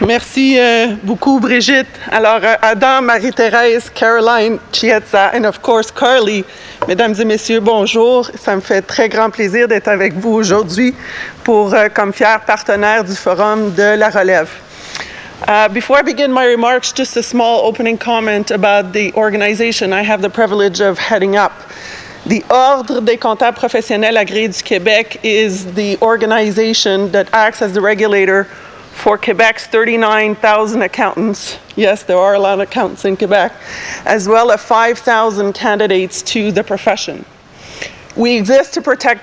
Merci beaucoup, Brigitte. Alors, Adam, Marie-Thérèse, Caroline, Chietza, and of course, Carly. Mesdames et messieurs, bonjour. Ça me fait très grand plaisir d'être avec vous aujourd'hui comme fier partenaire du Forum de la Relève. Before I begin my remarks, just a small opening comment about the organization I have the privilege of heading up. The Ordre des comptables professionnels agréés du Québec is the organization that acts as the regulator for Quebec's 39,000 accountants. Yes, there are a lot of accountants in Quebec, as well as 5,000 candidates to the profession. We exist to protect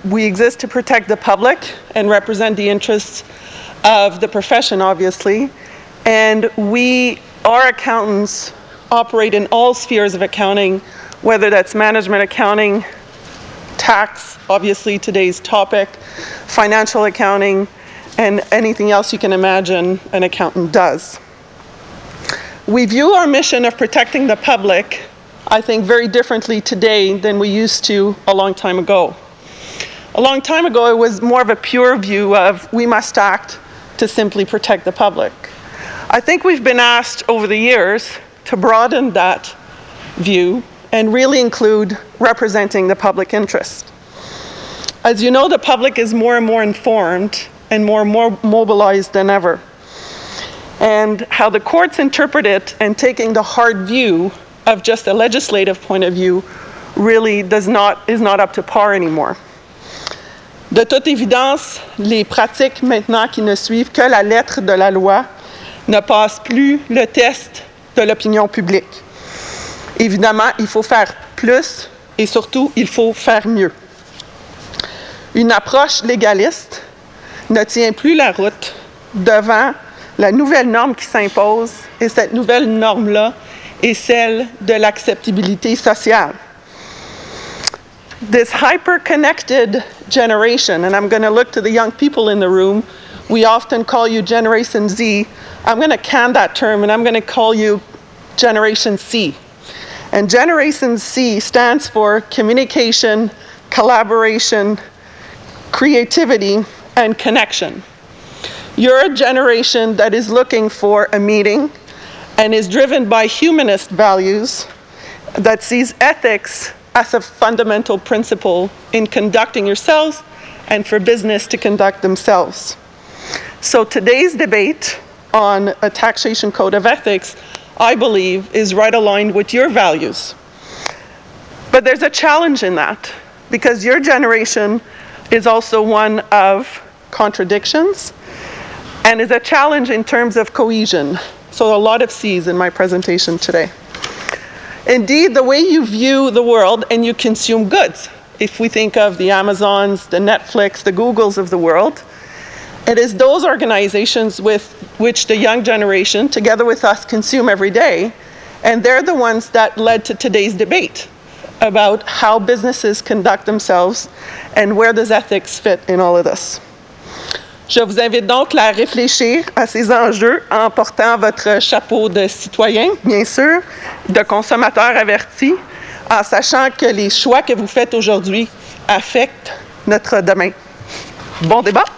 the public and represent the interests of the profession, obviously. And our accountants operate in all spheres of accounting, whether that's management accounting, tax, obviously today's topic, financial accounting, and anything else you can imagine an accountant does. We view our mission of protecting the public, I think, very differently today than we used to a long time ago. A long time ago, it was more of a pure view of we must act to simply protect the public. I think we've been asked over the years to broaden that view and really include representing the public interest. As you know, the public is more and more informed and more mobilized than ever. And how the courts interpret it and taking the hard view of just a legislative point of view really is not up to par anymore. De toute évidence, les pratiques maintenant qui ne suivent que la lettre de la loi ne passent plus le test de l'opinion publique. Évidemment, il faut faire plus et surtout, il faut faire mieux. Une approche légaliste ne tient plus la route devant la nouvelle norme qui s'impose, et cette nouvelle norme-là est celle de l'acceptabilité sociale. This hyper-connected generation, and I'm going to look to the young people in the room, we often call you Generation Z. I'm going to can that term, and I'm going to call you Generation C. And Generation C stands for communication, collaboration, creativity, and connection. You're a generation that is looking for a meeting and is driven by humanist values that sees ethics as a fundamental principle in conducting yourselves and for business to conduct themselves. So today's debate on a taxation code of ethics, I believe, is right aligned with your values. But there's a challenge in that, because your generation is also one of contradictions and is a challenge in terms of cohesion. So a lot of C's in my presentation today. Indeed, the way you view the world and you consume goods, if we think of the Amazons, the Netflix, the Googles of the world, it is those organizations with which the young generation, together with us, consume every day, and they're the ones that led to today's debate about how businesses conduct themselves and where does ethics fit in all of this. Je vous invite donc à réfléchir à ces enjeux en portant votre chapeau de citoyen, bien sûr, de consommateur averti, en sachant que les choix que vous faites aujourd'hui affectent notre demain. Bon débat!